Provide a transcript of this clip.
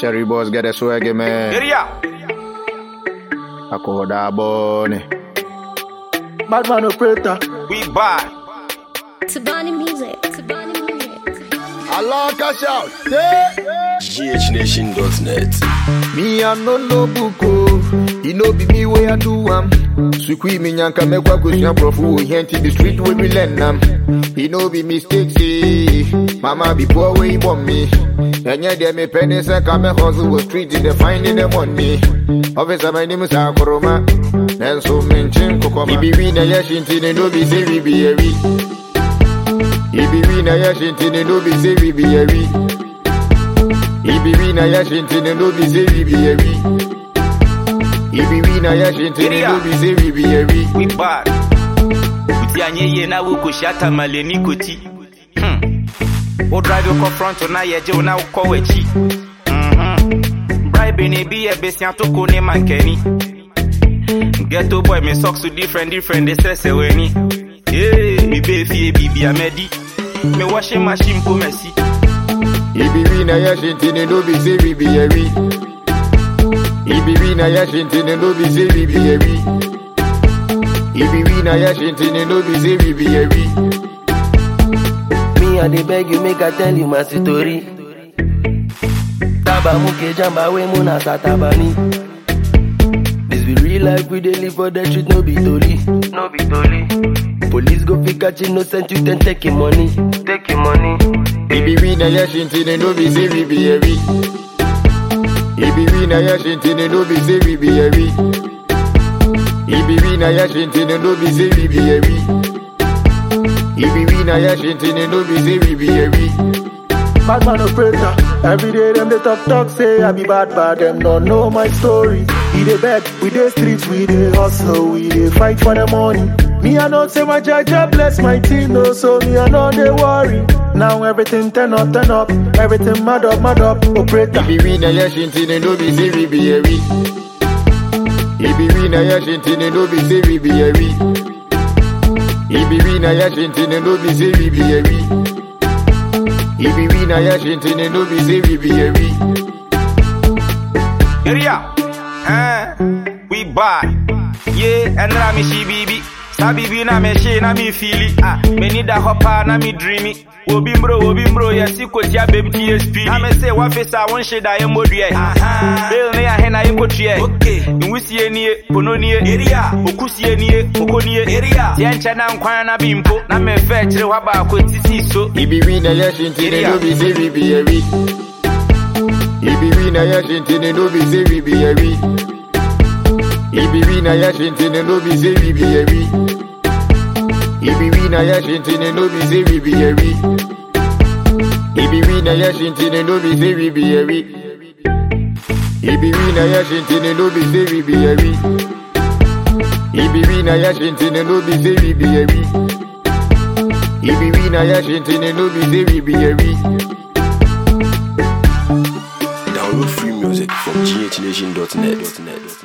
Sherry boss get a swag, man. Area. Akoda bone. Badman operator. We buy. Tabani music. Tabani music. Allah cash out. GHNation.net. Me I no buko. You know be me way I do Sukui mi nyanka mekwa kusnya profu henti the street we be learn You know be mistakes Mama be poor way bomb me. Enya de me penny se come hustle was street in the finding them on me. Officer my name is Akoroma. Nenso menchin kokoma. Ibi na yashinti no be say we be a we. Ibi na yashinti no be say we be a we. Ibi na yashinti no be say we be a we. Ibi na yashinti no be say we be a we. We bad. Utianye ye na wuko shata maleni koti. O drive your front na yeje na uko wechi. Bribe ni be a besian to ko ne mankeni. Ghetto boy me socks to different they say weni. Yeah, me be fie bibi amedi. Me washing machine po mercy. Ibi na yashinti no be say we be a we. Ibi na yashinti no be say we be a we. Ibi na yashinti no be say we be a we. Me and they beg you make I tell you my story. Taba muke jamba we muna satabani. This be real life we dey live for the street, no be toli. No be toli. Police go pick catch innocent you then take your money. Take your money. Ibi na yashinti no be say we be a we. Ibi na yashinti no be say we be a we. Ibi na yashinti no be say we be a we. Ibi na yashinti no be say we be a we. Badman operator. Every day them they talk say I be bad them don't know my story. We dey beg, we dey streets, we dey hustle, we dey fight for the money. Me I know say my judge bless my team, no, so me I know they worry. Now everything turn up, everything mad up, operator. Ibi na yashinti no be say we be a we. Ibi na yashinti no be say we be a we. Ibi na yashinti no be say we be a we. Ibi na yashinti no be say we be a we. Area. We buy. Yeah, and na me she bibi. Sabibi na me she na me feel it. Me need a hopper na me dreamy. Obi bro, yes, you could ya baby TSP. I may say what face I want shade I am more yeah. Bill ne a hen I am okay. In which ye near Pononia area, Okusi near Okonia area. Tiancha na Kwana Bimpo, na me fetch the waba could see so. Ibi na yashinti no be say we be a we. Ibi na yashinti no be say we be a we. Ibi na yashinti no be say we be a we. Ibi na yashinti no be say we be a we. Ibi na yashinti no be say we be a we. Ibi na yashinti no be say we be a we. Ibi na yashinti no be say we be a we. Ibi na yashinti no be say we be a we. Download free music from GHNation.net.